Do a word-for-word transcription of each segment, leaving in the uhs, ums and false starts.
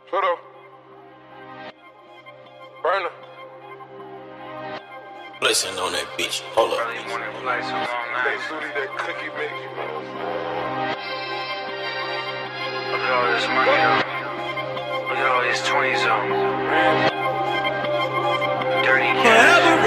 Put up. Burner. Blessing on that bitch. Hold up. Early morning flights are long nights. That cookie make you know. Look at all this money though. Look at all these twenties though. Dirty cash.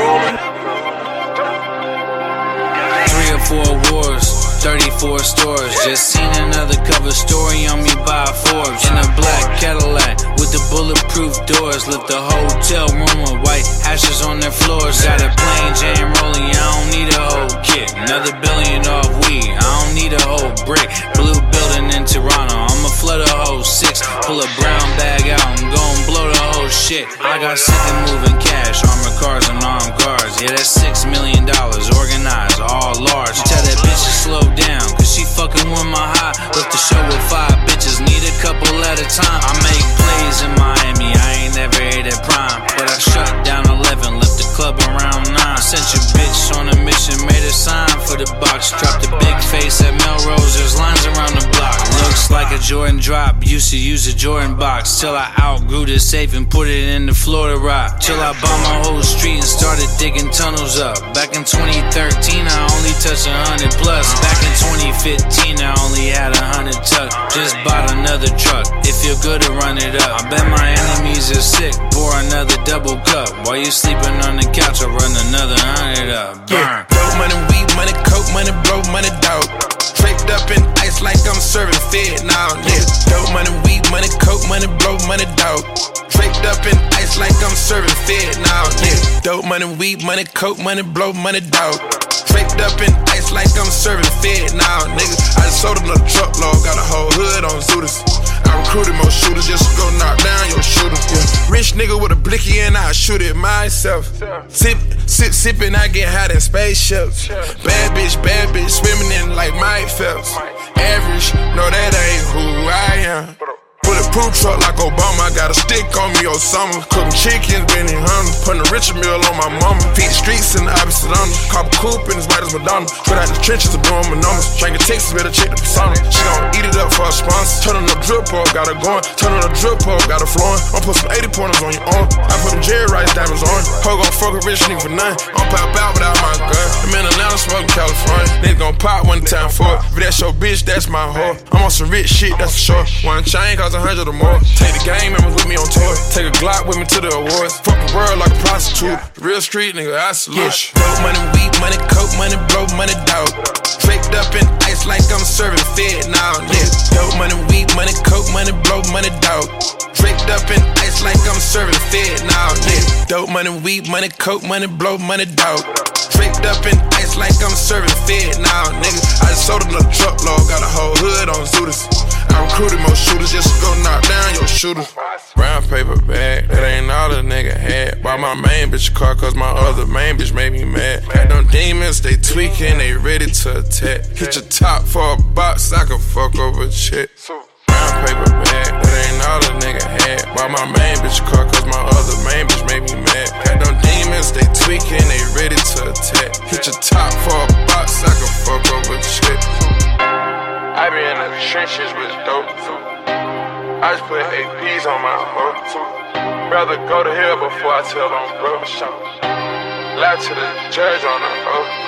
Three or four wars, thirty-four stores. Just seen another cover story on me by Forbes. In a black Cadillac with the bulletproof doors. Left the hotel room with white ashes on their floors. Got a plain Jane rolling, I don't need a whole kit. Another billion off weed, I don't need a whole brick. Blue building in Toronto, I'ma flood a whole six. Pull a brown bag out, I'm gon' blow the whole shit. I got sick of moving cash, armored cars and armed guards. Yeah, that's six million dollars, organized, all large. Tell that bitch to slow down, cause she fucking with my high. Left the show with five bitches, need a couple at a time. I make plays in Miami, I ain't never hit at prime. But I shut down eleven, left the club around nine. Sent your bitch on a mission, made a sign for the box. Dropped a big face at Melrose, there's lines around the block. Looks like a Jordan drop, used to use a Jordan box. Till I outgrew the safe and put it in the Florida rock. Till I bought my whole street and started digging tunnels up. Back in twenty thirteen, I only touched a hundred plus. Back in twenty fifteen, I only had a hundred tuck. Just bought another truck, it feel good to run it up. I bet my enemies are sick, pour another double cup. While you sleeping on the couch, I run another hundred up. Burn. Yeah, dope money, weed money, coke money, blow money, dog. Draped up in ice like I'm serving Fed now. Yeah, dope money, weed money, coke money, blow money, dog. Draped up in ice like I'm serving Fed now. Yeah, dope money, weed money, coke money, blow money, dog. Draped up in ice like I'm serving Fed now, nigga. I just sold another truckload, got a whole hood on Zooters. I recruited more shooters just to go knock down your shooter. Yeah. Rich nigga with a blicky and I shoot it myself. Sip, sip, sippin', I get hot in spaceships. Bad bitch, bad bitch, swimming in like Mike Phelps. Average, no that ain't who I am. Bulletproof truck like Obama, I got a stick on me Osama. Cooking chickens, Benny Hunter, putting a Richard Mill on my mama. Feed the streets in the opposite on them. Cop a coupe in as white as Madonna. Straight out the trenches of doing my numbers. Drinking Texas, better check the persona. She gon' eat it up for a sponsor. Turn on the drip up, got her going. Turn on the drip up, got her flowing. I'm put some eighty pointers on your arm. I put them Jerry Rice diamonds on. Ho gon' fuck a rich nigga for nothing. I'm pop out without my gun. I'm in Atlanta smoking California. Niggas gon' pop one time for it. If that's your bitch, that's my whore. I'm on some rich shit, that's for sure. One chain cost a hundred or more. Take the gang members with me on tour. Take a Glock with me to the awards. Fuck the world like a prostitute. Real street nigga, I salute. Yeah. Dope money, weed money, coke money, blow money, dog. Draped up in ice like I'm serving Fed now. Yeah. Dope money, weed money, coke money, blow money, dog. Draped up in ice like I'm serving Fed now. Yeah. Dope money, weed money, coke money, blow money, dog. Draped up in ice like I'm serving Fed now, nigga. I just sold another truckload, got a whole hood on Zooters. I recruited more shooters just to go knock down your shooters. Brown paper bag, that ain't all a nigga had. Bought my main bitch a car cause my other main bitch made me mad. Had them demons, they tweaking, they ready to attack. Hit your top for a box, I can fuck over a chick. Brown paper bag, that ain't all a nigga had. Bought my main bitch a car cause my other main bitch made me mad. Had them demons, they tweaking, they ready to attack. Hit your top for a box, I can fuck over a chick. I be in the trenches with dope too. I just put A Ps on my hoe too. Rather go to hell before I tell on bro. Lie to the judge on the hoe.